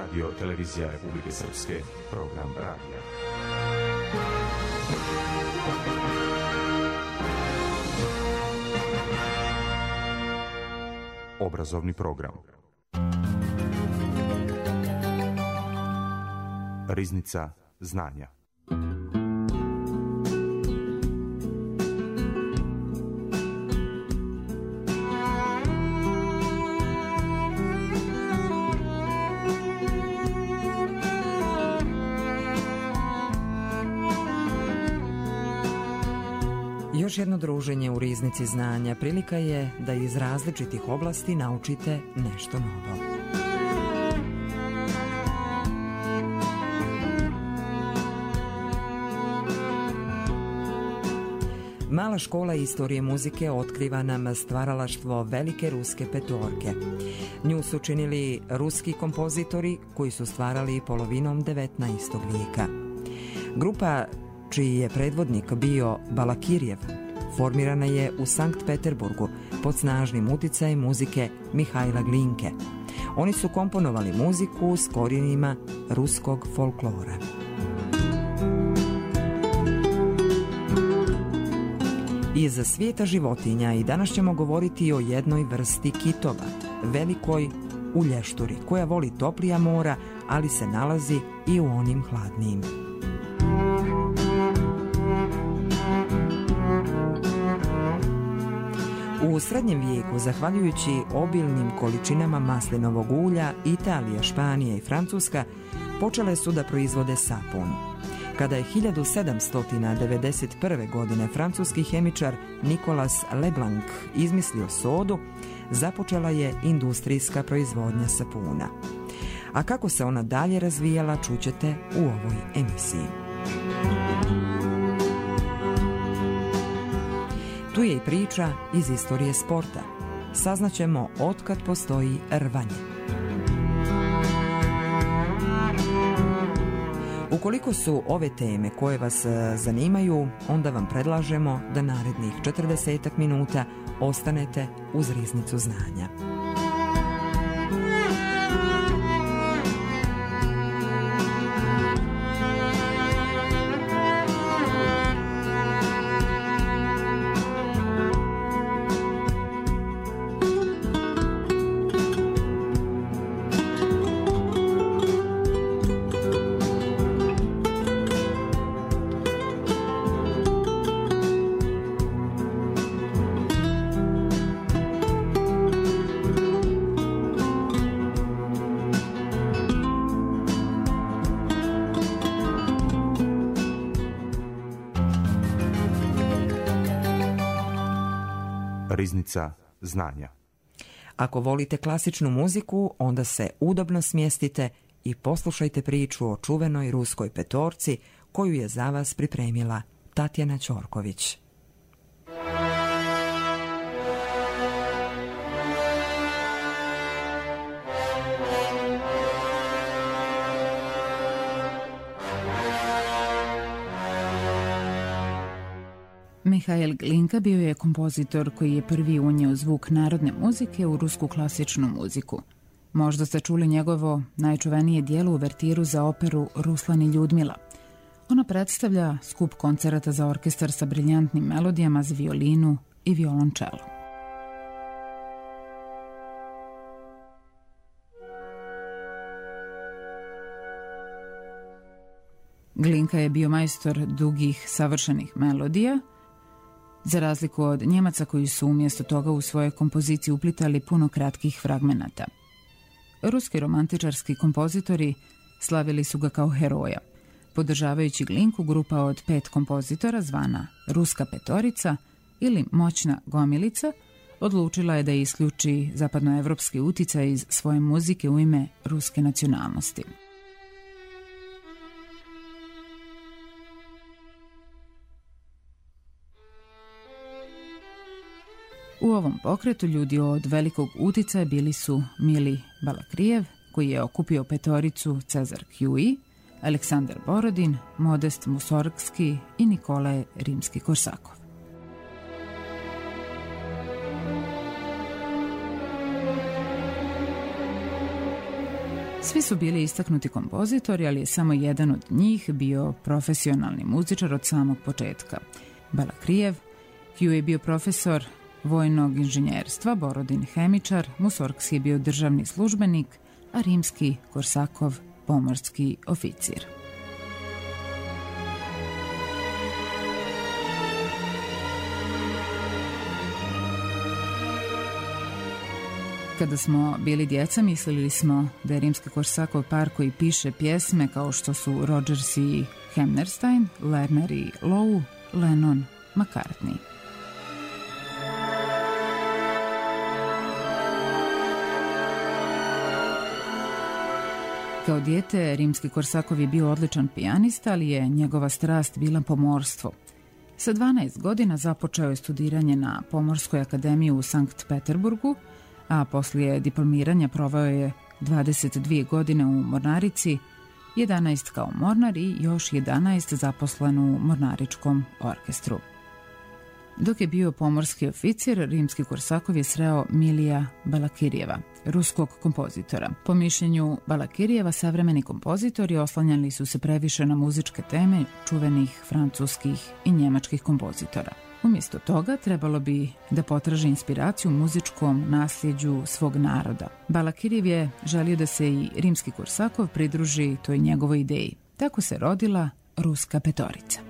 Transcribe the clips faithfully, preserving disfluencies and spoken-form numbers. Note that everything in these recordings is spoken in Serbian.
Radio Televizija Republike Srpske, program radija. Obrazovni program. Riznica znanja. Još jedno druženje u Riznici znanja prilika je da iz različitih oblasti naučite nešto novo. Mala škola istorije muzike otkriva nam stvaralaštvo velike ruske petorke. Nju su činili ruski kompozitori koji su stvarali polovinom devetnaestog vijeka. Grupa čiji je predvodnik bio Balakirjev, formirana je u Sankt Peterburgu pod snažnim uticajem muzike Mihajla Glinke. Oni su komponovali muziku s korijenima ruskog folklora. Iz svijeta životinja i danas ćemo govoriti o jednoj vrsti kitova, velikoj ulješturi, koja voli toplija mora, ali se nalazi i u onim hladnijim. U srednjem vijeku, zahvaljujući obilnim količinama maslinovog ulja, Italija, Španija i Francuska počele su da proizvode sapun. Kada je hiljadu sedamsto devedeset prve. godine francuski hemičar Nicolas Leblanc izmislio sodu, započela je industrijska proizvodnja sapuna. A kako se ona dalje razvijala, čućete u ovoj emisiji. Tu je i priča iz istorije sporta. Saznaćemo otkad postoji rvanje. Ukoliko su ove teme koje vas zanimaju, onda vam predlažemo da narednih četrdesetak minuta ostanete uz Riznicu znanja. Riznica znanja. Ako volite klasičnu muziku, onda se udobno smjestite i poslušajte priču o čuvenoj ruskoj petorci koju je za vas pripremila Tatjana Ćorković. Mihajl Glinka bio je kompozitor koji je prvi unio zvuk narodne muzike u rusku klasičnu muziku. Možda ste čuli njegovo najčuvenije dijelo uvertiru za operu Ruslan i Ljudmila. Ona predstavlja skup koncerata za orkestar sa briljantnim melodijama za violinu i violončelo. Glinka je bio majstor dugih, savršenih melodija, za razliku od Njemaca koji su umjesto toga u svoje kompozicije uplitali puno kratkih fragmenata. Ruski romantičarski kompozitori slavili su ga kao heroja. Podržavajući Glinku, grupa od pet kompozitora zvana Ruska petorica ili Moćna gomilica odlučila je da isključi zapadnoevropski uticaj iz svoje muzike u ime ruske nacionalnosti. U ovom pokretu ljudi od velikog uticaja bili su Mili Balakrijev, koji je okupio petoricu Cezar Kjui, Aleksandar Borodin, Modest Musorgski i Nikolaj Rimski-Korsakov. Svi su bili istaknuti kompozitori, ali je samo jedan od njih bio profesionalni muzičar od samog početka. Balakrijev, Hugh je bio profesor vojnog inženjerstva, Borodin hemičar, Musorgski je bio državni službenik, a Rimski Korsakov pomorski oficir. Kada smo bili djeca, mislili smo da je Rimski Korsakov par koji piše pjesme kao što su Rodgers i Hammerstein, Lerner i Lowe, Lennon, McCartney. Kao dijete, Rimski Korsakov je bio odličan pijanista, ali je njegova strast bila pomorstvo. Sa dvanaest godina započeo je studiranje na Pomorskoj akademiji u Sankt Peterburgu, a poslije diplomiranja proveo je dvadeset dvije godine u mornarici, jedanaest kao mornar i još jedanaest zaposlen u mornaričkom orkestru. Dok je bio pomorski oficir, Rimski Korsakov je sreo Milija Balakirjeva, ruskog kompozitora. Po mišljenju Balakirjeva, savremeni kompozitori oslanjali su se previše na muzičke teme čuvenih francuskih i njemačkih kompozitora. Umjesto toga trebalo bi da potraži inspiraciju u muzičkom nasljeđu svog naroda. Balakirjev je želio da se i Rimski Korsakov pridruži toj njegovoj ideji. Tako se rodila Ruska petorica.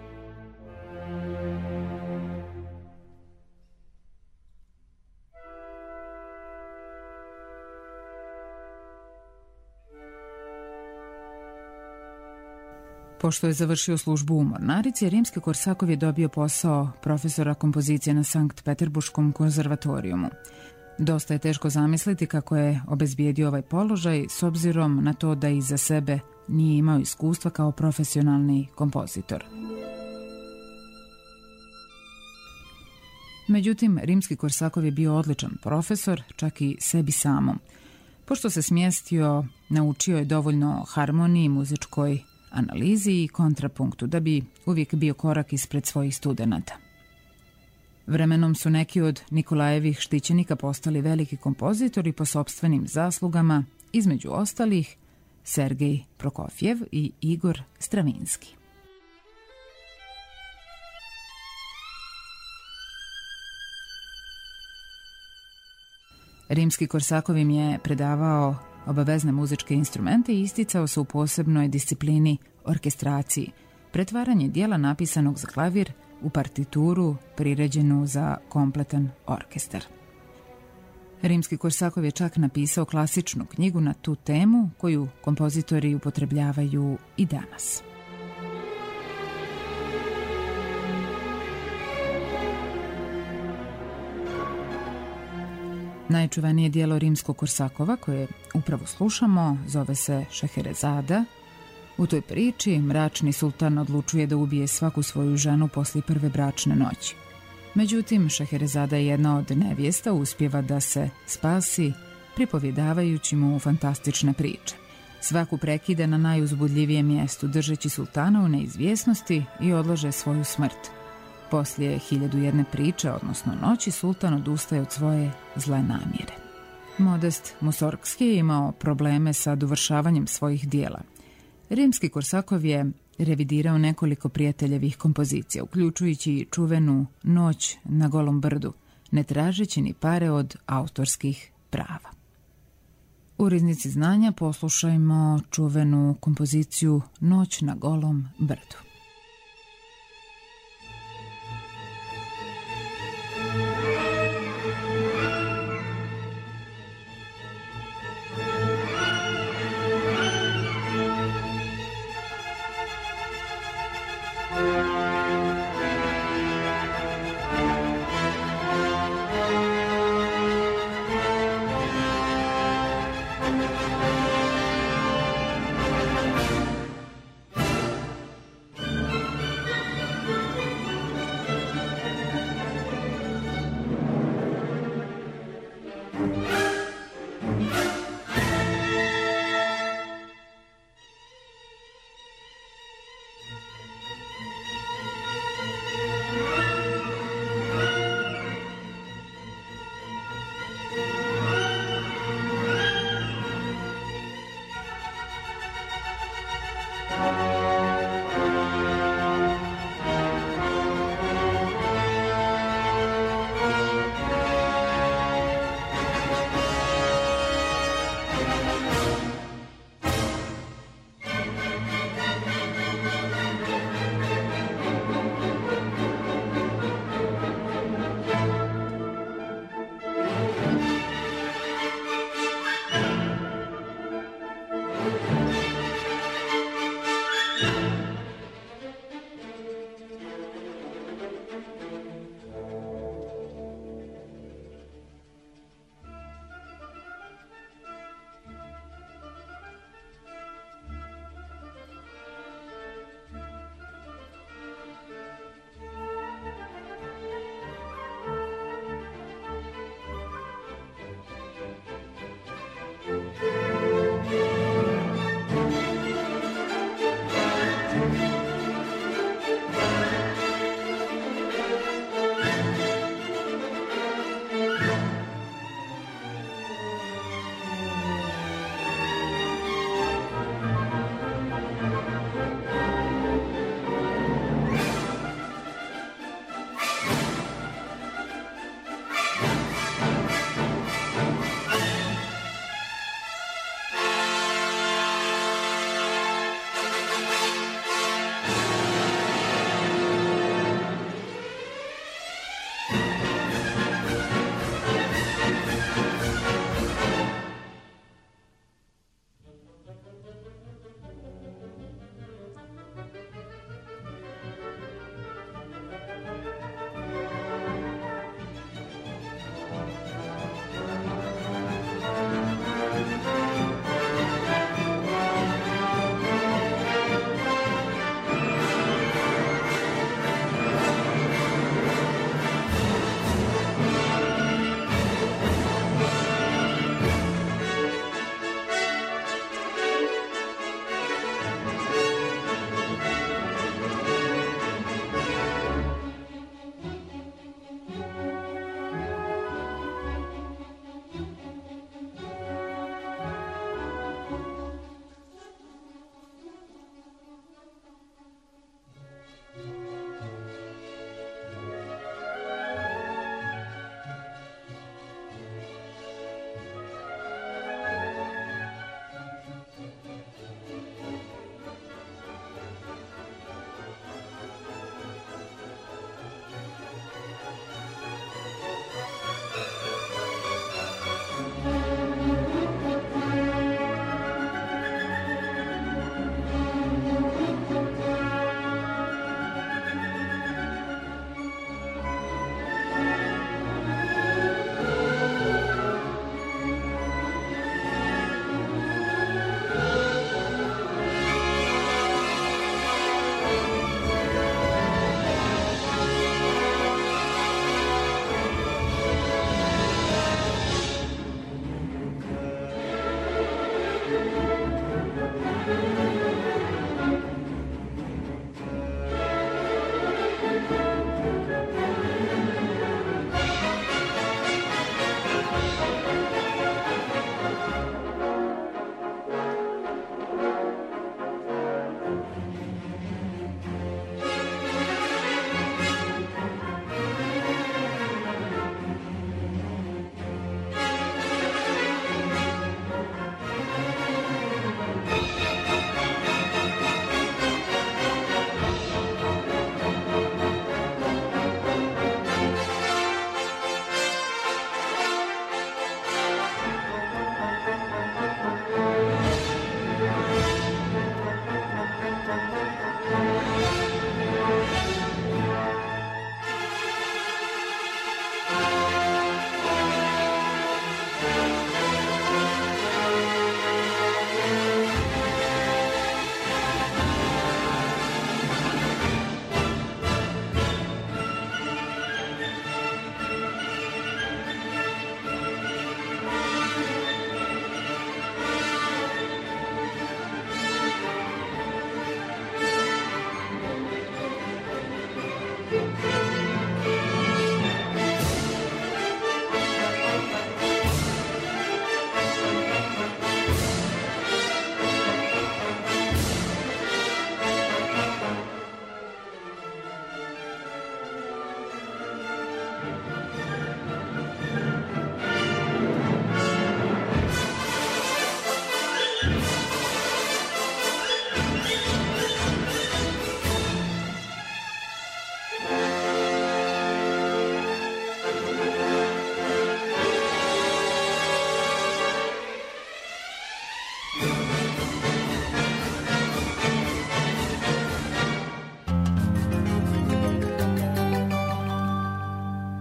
Pošto je završio službu u mornarici, Rimski Korsakov je dobio posao profesora kompozicije na Sankt Peterburškom konzervatorijumu. Dosta je teško zamisliti kako je obezbijedio ovaj položaj s obzirom na to da iza sebe nije imao iskustva kao profesionalni kompozitor. Međutim, Rimski Korsakov je bio odličan profesor, čak i sebi samom. Pošto se smjestio, naučio je dovoljno harmoniji, muzičkoj analizi i kontrapunktu, da bi uvijek bio korak ispred svojih studenata. Vremenom su neki od Nikolajevih štićenika postali veliki kompozitori po sopstvenim zaslugama, između ostalih Sergej Prokofjev i Igor Stravinski. Rimski Korsakov im je predavao obavezne muzičke instrumente i isticao se u posebnoj disciplini orkestraciji, pretvaranje dijela napisanog za klavir u partituru priređenu za kompletan orkestar. Rimski Korsakov je čak napisao klasičnu knjigu na tu temu koju kompozitori upotrebljavaju i danas. Najčuvenije dijelo Rimskog Korsakova, koje upravo slušamo, zove se Šeherezada. U toj priči mračni sultan odlučuje da ubije svaku svoju ženu poslije prve bračne noći. Međutim, Šeherezada je jedna od nevjesta, uspijeva da se spasi pripovjedavajući mu fantastične priče. Svaku prekida na najuzbudljivijem mjestu, držeći sultana u neizvjesnosti i odlaže svoju smrt. Poslije hiljadu jedne priče, odnosno noći, sultan odustaje od svoje zle namjere. Modest Musorgski je imao probleme sa dovršavanjem svojih dijela. Rimski Korsakov je revidirao nekoliko prijateljevih kompozicija, uključujući i čuvenu Noć na Golom brdu, ne tražeći ni pare od autorskih prava. U Riznici znanja poslušajmo čuvenu kompoziciju Noć na Golom brdu.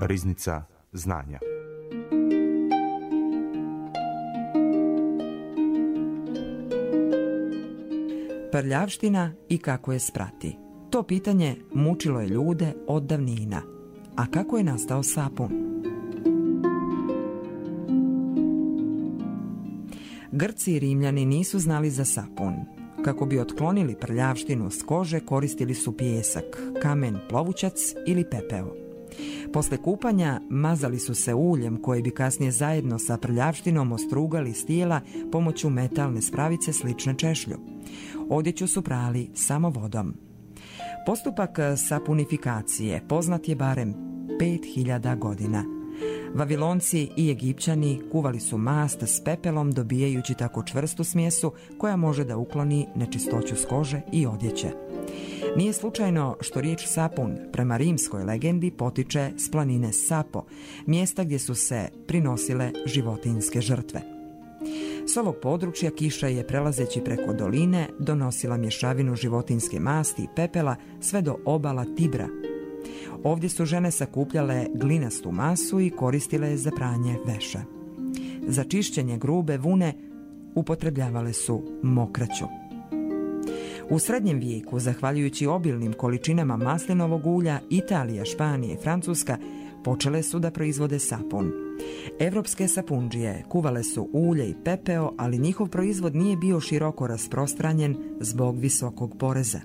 Riznica znanja. Prljavština i kako je sprati. To pitanje mučilo je ljude od davnina. A kako je nastao sapun? Grci i Rimljani nisu znali za sapun. Kako bi otklonili prljavštinu s kože, koristili su pijesak, kamen, plovućac ili pepeo. Posle kupanja mazali su se uljem koje bi kasnije zajedno sa prljavštinom ostrugali s tijela pomoću metalne spravice slične češlju. Odjeću su prali samo vodom. Postupak sapunifikacije poznat je barem pet hiljada godina. Vavilonci i Egipćani kuvali su mast s pepelom dobijajući tako čvrstu smjesu koja može da ukloni nečistoću s kože i odjeće. Nije slučajno što riječ sapun prema rimskoj legendi potiče s planine Sapo, mjesta gdje su se prinosile životinjske žrtve. S ovog područja kiša je prelazeći preko doline donosila mješavinu životinjske masti i pepela sve do obala Tibra. Ovdje su žene sakupljale glinastu masu i koristile je za pranje veša. Za čišćenje grube vune upotrebljavale su mokraću. U srednjem vijeku, zahvaljujući obilnim količinama maslinovog ulja, Italija, Španija i Francuska počele su da proizvode sapun. Evropske sapundžije kuvale su ulje i pepeo, ali njihov proizvod nije bio široko rasprostranjen zbog visokog poreza.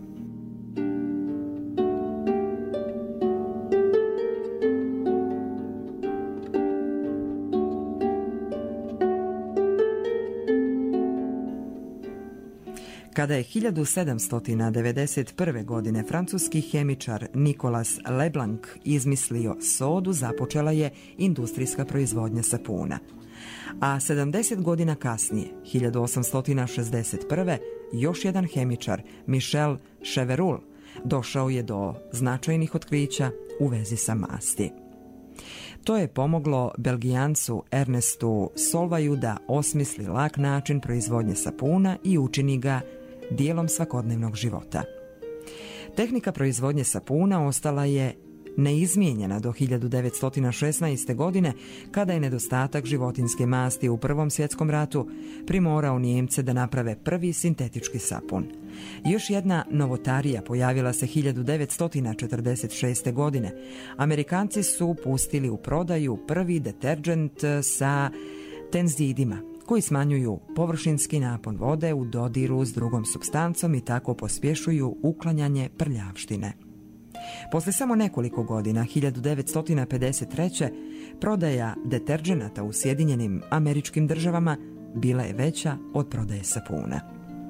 Kada je hiljadu sedamsto devedeset prve. godine francuski hemičar Nicolas Leblanc izmislio sodu, započela je industrijska proizvodnja sapuna. A sedamdeset godina kasnije, hiljadu osamsto šezdeset prve. još jedan hemičar, Michel Chevreul, došao je do značajnih otkrića u vezi sa masti. To je pomoglo Belgijancu Ernestu Solvaju da osmisli lak način proizvodnje sapuna i učini ga dijelom svakodnevnog života. Tehnika proizvodnje sapuna ostala je neizmijenjena do hiljadu devetsto šesnaeste. godine, kada je nedostatak životinjske masti u Prvom svjetskom ratu primorao Nijemce da naprave prvi sintetički sapun. Još jedna novotarija pojavila se hiljadu devetsto četrdeset šeste. godine. Amerikanci su pustili u prodaju prvi deterđent sa tenzidima, koji smanjuju površinski napon vode u dodiru s drugom supstancom i tako pospješuju uklanjanje prljavštine. Posle samo nekoliko godina, hiljadu devetsto pedeset treće. prodaja deterđenata u Sjedinjenim Američkim Državama bila je veća od prodaje sapuna.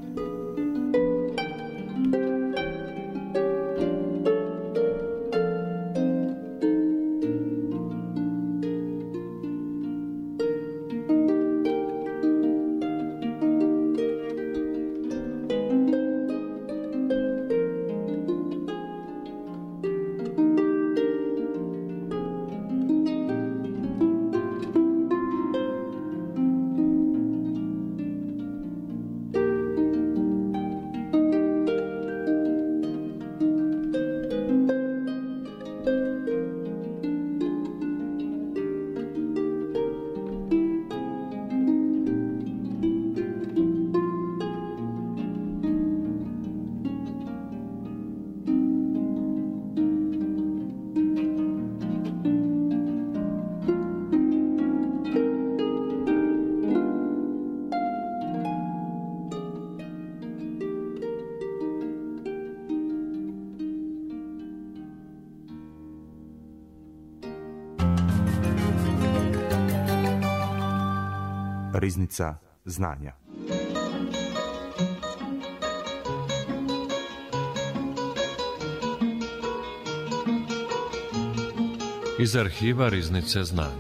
Riznica znanja. Iz arhiva Riznice znanja.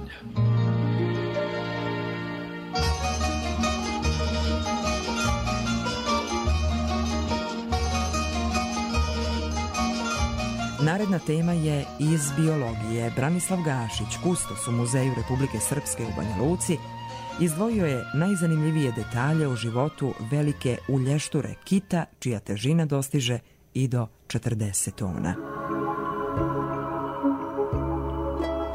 Naredna tema je iz biologije. Branislav Gašić, kustos u Muzeju Republike Srpske u Banja Luci, izdvojio je najzanimljivije detalje o životu velike ulješture kita, čija težina dostiže i do četrdeset tona.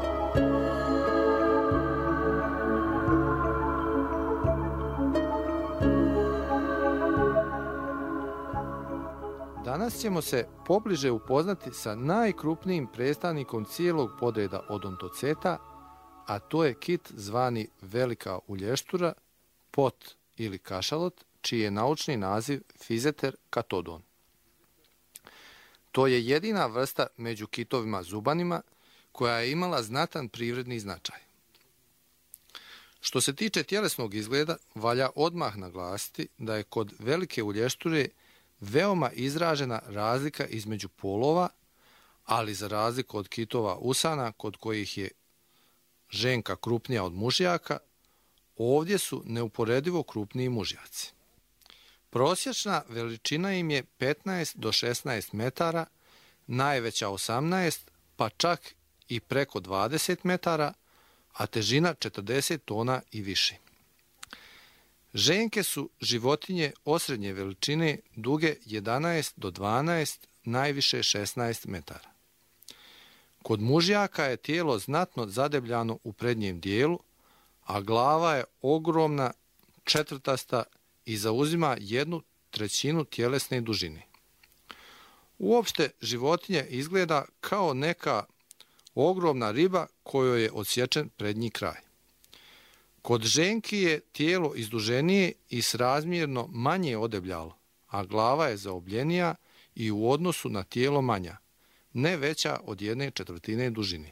Danas ćemo se pobliže upoznati sa najkrupnijim predstavnikom cijelog podreda odontoceta, a to je kit zvani velika ulještura, pot ili kašalot, čiji je naučni naziv Physeter catodon. To je jedina vrsta među kitovima zubanima koja je imala znatan privredni značaj. Što se tiče tjelesnog izgleda, valja odmah naglasiti da je kod velike ulješture veoma izražena razlika između polova, ali za razliku od kitova usana, kod kojih je ženka krupnija od mužjaka, ovdje su neuporedivo krupniji mužjaci. Prosječna veličina im je petnaest do šesnaest metara, najveća osamnaest, pa čak i preko dvadeset metara, a težina četrdeset tona i više. Ženke su životinje osrednje veličine, duge jedanaest do dvanaest, najviše šesnaest metara. Kod mužjaka je tijelo znatno zadebljano u prednjem dijelu, a glava je ogromna, četvrtasta i zauzima jednu trećinu tjelesne dužine. Uopšte životinje izgleda kao neka ogromna riba kojoj je odsječen prednji kraj. Kod ženki je tijelo izduženije i srazmjerno manje odebljalo, a glava je zaobljenija i u odnosu na tijelo manja, ne veća od jedne četvrtine dužine.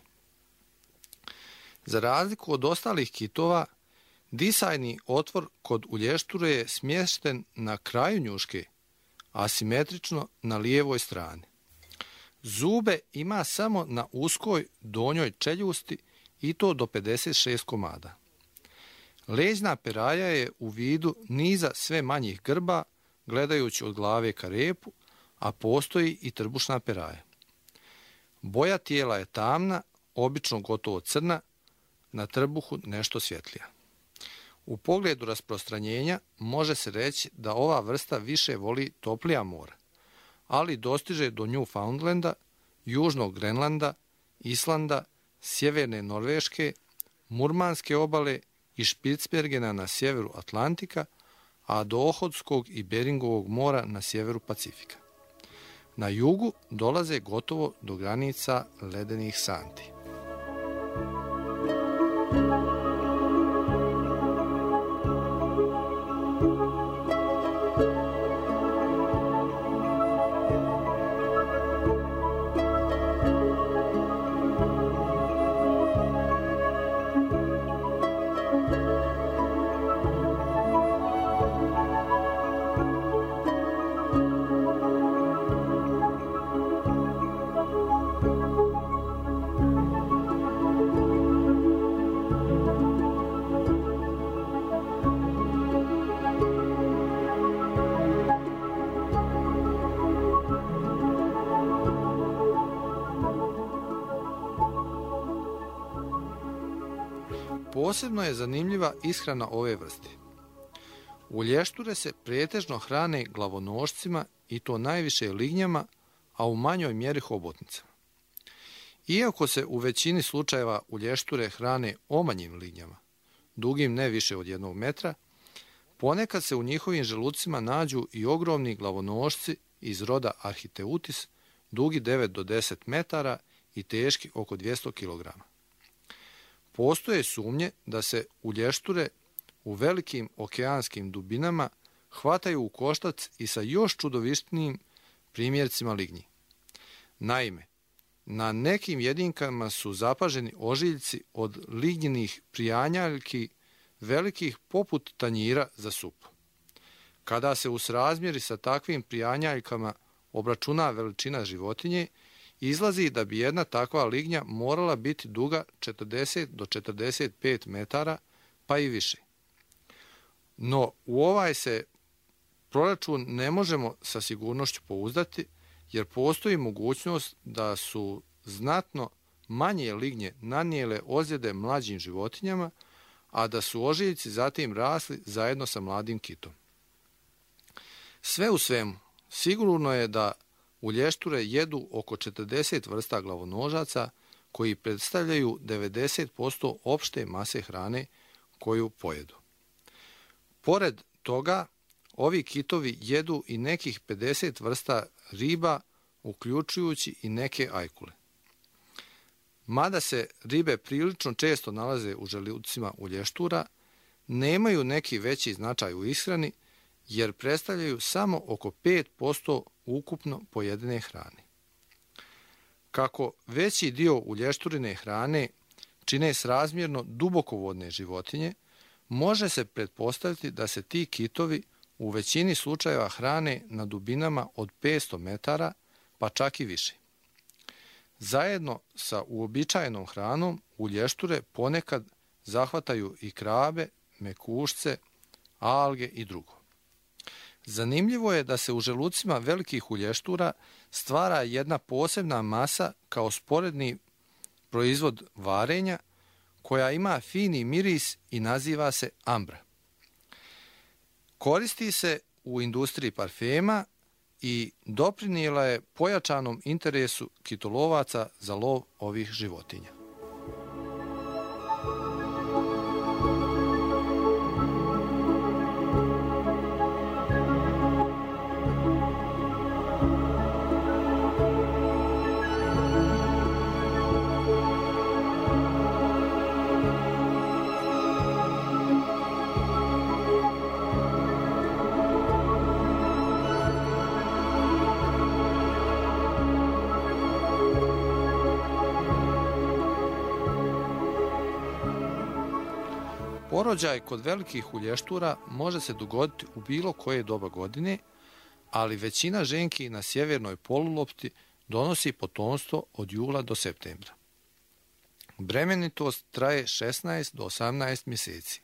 Za razliku od ostalih kitova, disajni otvor kod ulješture je smješten na kraju njuške, asimetrično na lijevoj strani. Zube ima samo na uskoj donjoj čeljusti i to do pedeset šest komada. Leđna peraja je u vidu niza sve manjih grba, gledajući od glave ka repu, a postoji i trbušna peraja. Boja tijela je tamna, obično gotovo crna, na trbuhu nešto svjetlija. U pogledu rasprostranjenja može se reći da ova vrsta više voli toplija mora, ali dostiže do Newfoundlanda, južnog Grenlanda, Islanda, sjeverne Norveške, Murmanske obale i Špicbergena na sjeveru Atlantika, a do Ohotskog i Beringovog mora na sjeveru Pacifika. Na jugu dolaze gotovo do granica ledenih santi. Posebno je zanimljiva ishrana ove vrste. Ulješture se pretežno hrane glavonošcima i to najviše lignjama, a u manjoj mjeri hobotnicama. Iako se u većini slučajeva ulješture hrane omanjim lignjama, dugim ne više od jednog metra, ponekad se u njihovim želucima nađu i ogromni glavonošci iz roda Architeutis, dugi devet do deset metara i teški oko dvjesto kilograma. Postoje sumnje da se ulješture u velikim okeanskim dubinama hvataju u koštac i sa još čudovištnijim primjercima lignji. Naime, na nekim jedinkama su zapaženi ožiljci od lignjenih prijanjaljki velikih poput tanjira za sup. Kada se u srazmjeri sa takvim prijanjaljkama obračuna veličina životinje, izlazi da bi jedna takva lignja morala biti duga četrdeset do četrdeset pet metara, pa i više. No, u ovaj se proračun ne možemo sa sigurnošću pouzdati, jer postoji mogućnost da su znatno manje lignje nanijele ozljede mlađim životinjama, a da su ožiljci zatim rasli zajedno sa mladim kitom. Sve u svemu, sigurno je da ulješture jedu oko četrdeset vrsta glavonožaca koji predstavljaju devedeset posto opšte mase hrane koju pojedu. Pored toga, ovi kitovi jedu i nekih pedeset vrsta riba, uključujući i neke ajkule. Mada se ribe prilično često nalaze u želucima ulještura, nemaju neki veći značaj u ishrani, jer predstavljaju samo oko pet posto ukupno pojedene hrane. Kako veći dio ulješturine hrane čine srazmjerno dubokovodne životinje, može se pretpostaviti da se ti kitovi u većini slučajeva hrane na dubinama od petsto metara, pa čak i više. Zajedno sa uobičajenom hranom ulješture ponekad zahvataju i krabe, mekušce, alge i drugo. Zanimljivo je da se u želucima velikih ulještura stvara jedna posebna masa kao sporedni proizvod varenja koja ima fini miris i naziva se ambra. Koristi se u industriji parfema i doprinijela je pojačanom interesu kitolovaca za lov ovih životinja. Porođaj kod velikih ulještura može se dogoditi u bilo koje doba godine, ali većina ženki na sjevernoj polulopti donosi potomstvo od jula do septembra. Bremenitost traje šesnaest do osamnaest mjeseci.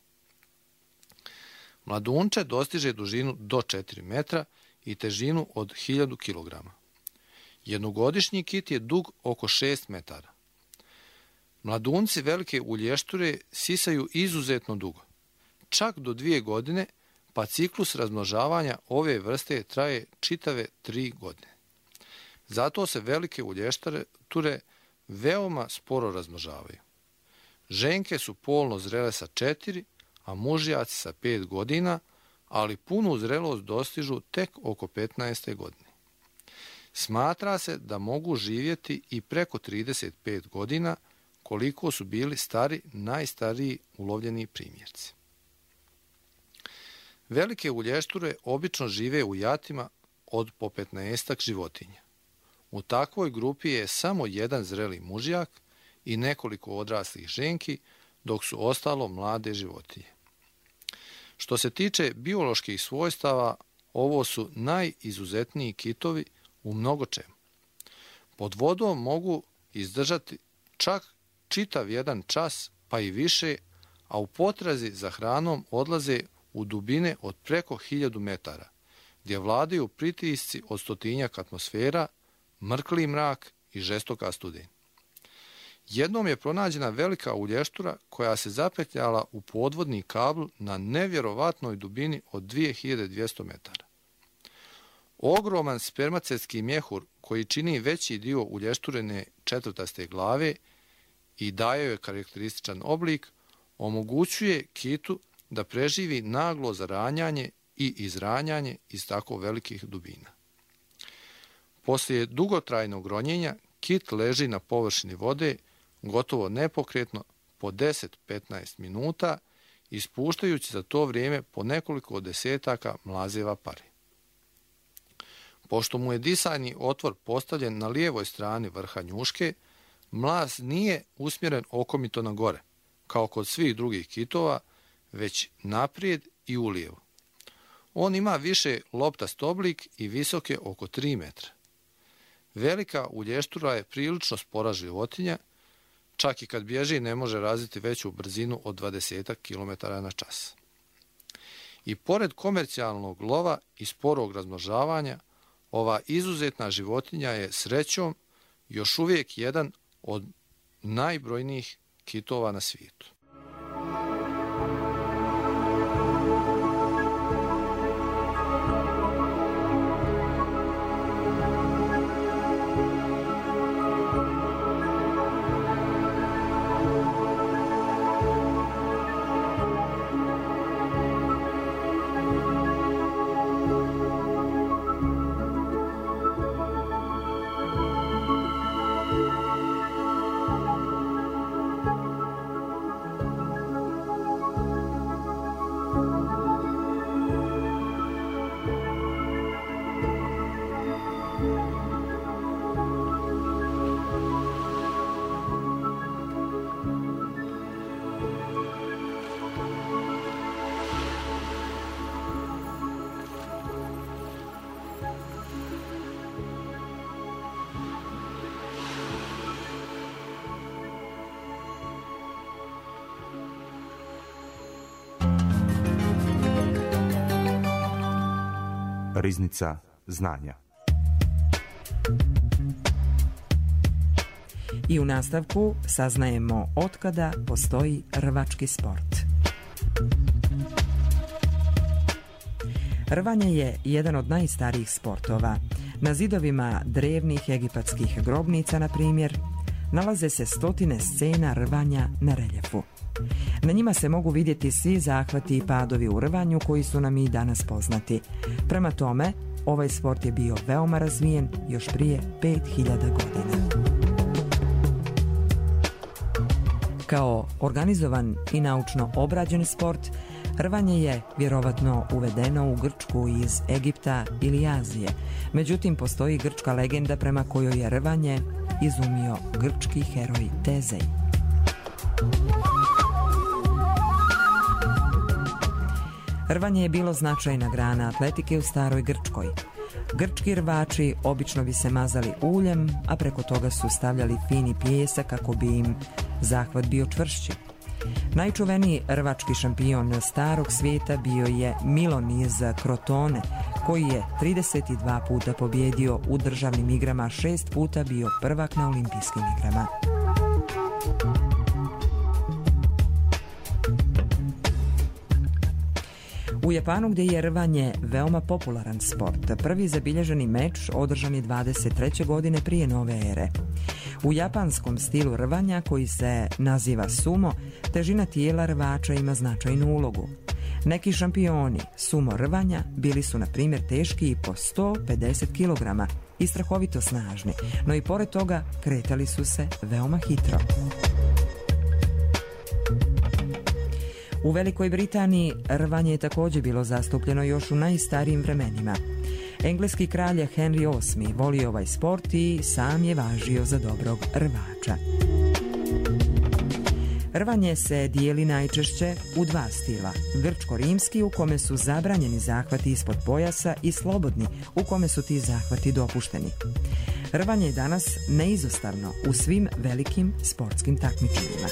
Mladunče dostiže dužinu do četiri metra i težinu od hiljadu kilograma. Jednogodišnji kit je dug oko šest metara. Mladunci velike ulješture sisaju izuzetno dugo, čak do dvije godine, pa ciklus razmnožavanja ove vrste traje čitave tri godine. Zato se velike ulješture veoma sporo razmnožavaju. Ženke su polno zrele sa četiri, a mužjaci sa pet godina, ali punu zrelost dostižu tek oko petnaeste godine. Smatra se da mogu živjeti i preko trideset pet godina, koliko su bili stari najstariji ulovljeni primjerci. Velike ulješture obično žive u jatima od po petnaestak životinja. U takvoj grupi je samo jedan zreli mužjak i nekoliko odraslih ženki, dok su ostalo mlade životinje. Što se tiče bioloških svojstava, ovo su najizuzetniji kitovi u mnogo čemu. Pod vodom mogu izdržati čak čitav jedan čas, pa i više, a u potrazi za hranom odlaze u dubine od preko hiljadu metara, gdje vladaju pritisci od stotinjak atmosfera, mrkli mrak i žestoka studen. Jednom je pronađena velika ulještura koja se zapetljala u podvodni kabl na nevjerovatnoj dubini od dvije hiljade dvjesto metara. Ogroman spermacetski mjehur koji čini veći dio ulješturene četvrtaste glave i daje joj karakterističan oblik, omogućuje kitu da preživi naglo zaranjanje i izranjanje iz tako velikih dubina. Poslije dugotrajnog ronjenja kit leži na površini vode gotovo nepokretno po deset do petnaest minuta, ispuštajući za to vrijeme po nekoliko desetaka mlazeva pare. Pošto mu je disajni otvor postavljen na lijevoj strani vrha njuške, mlaz nije usmjeren okomito na gore, kao kod svih drugih kitova, već naprijed i ulijevo. On ima više loptast oblik i visoke oko tri metra. Velika ulještura je prilično spora životinja, čak i kad bježi ne može razviti veću brzinu od dvadeset kilometara na čas. I pored komercijalnog lova i sporog razmnožavanja, ova izuzetna životinja je srećom još uvijek jedan od najbrojnijih kitova na svijetu. Riznica znanja. I u nastavku saznajemo otkada postoji rvački sport. Rvanje je jedan od najstarijih sportova. Na zidovima drevnih egipatskih grobnica, na primjer, nalaze se stotine scena rvanja na reljefu. Na njima se mogu vidjeti svi zahvati i padovi u rvanju koji su nam i danas poznati. Prema tome, ovaj sport je bio veoma razvijen još prije pet hiljada godina. Kao organizovan i naučno obrađen sport, rvanje je vjerovatno uvedeno u Grčku iz Egipta ili Azije. Međutim, postoji grčka legenda prema kojoj je rvanje izumio grčki heroj Tezej. Rvanje je bilo značajna grana atletike u staroj Grčkoj. Grčki rvači obično bi se mazali uljem, a preko toga su stavljali fini pijesak kako bi im zahvat bio čvršći. Najčuveniji rvački šampion starog svijeta bio je Milon iz Krotone, koji je trideset dva puta pobjedio u državnim igrama, šest puta bio prvak na olimpijskim igrama. U Japanu, gdje je rvanje veoma popularan sport, prvi zabilježeni meč održan je dvadeset treće godine prije nove ere. U japanskom stilu rvanja, koji se naziva sumo, težina tijela rvača ima značajnu ulogu. Neki šampioni sumo rvanja bili su, na primjer, teški i po sto pedeset kilograma i strahovito snažni, no i pored toga kretali su se veoma hitro. U Velikoj Britaniji rvanje je također bilo zastupljeno još u najstarijim vremenima. Engleski kralj Henry osmi volio ovaj sport i sam je važio za dobrog rvača. Rvanje se dijeli najčešće u dva stila. Grčko-rimski, u kome su zabranjeni zahvati ispod pojasa, i slobodni, u kome su ti zahvati dopušteni. Rvanje je danas neizostavno u svim velikim sportskim takmičenjima.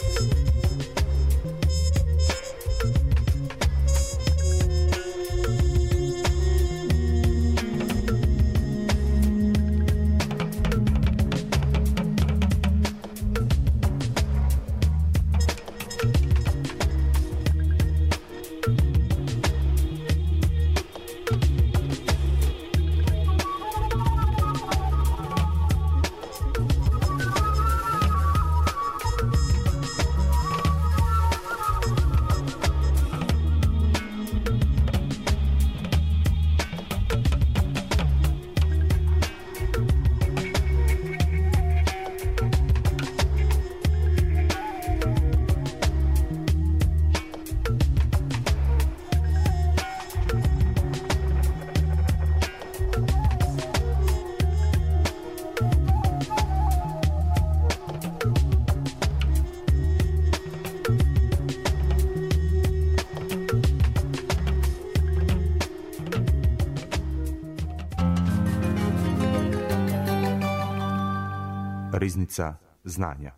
Riznica znanja.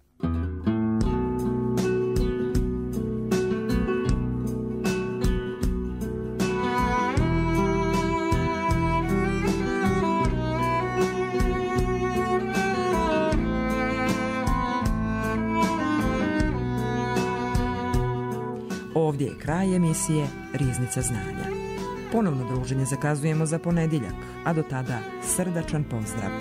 Ovdje je kraj emisije Riznica znanja. Ponovno druženje zakazujemo za ponedjeljak, a do tada srdačan pozdrav.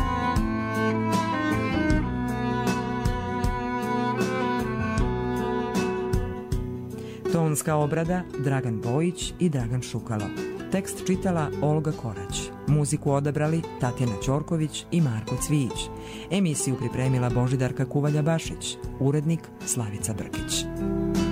Tonska obrada Dragan Bojić i Dragan Šukalo. Tekst čitala Olga Korać. Muziku odabrali Tatjana Ćorković i Marko Cvijić. Emisiju pripremila Božidarka Kuvalja-Bašić. Urednik Slavica Brkić.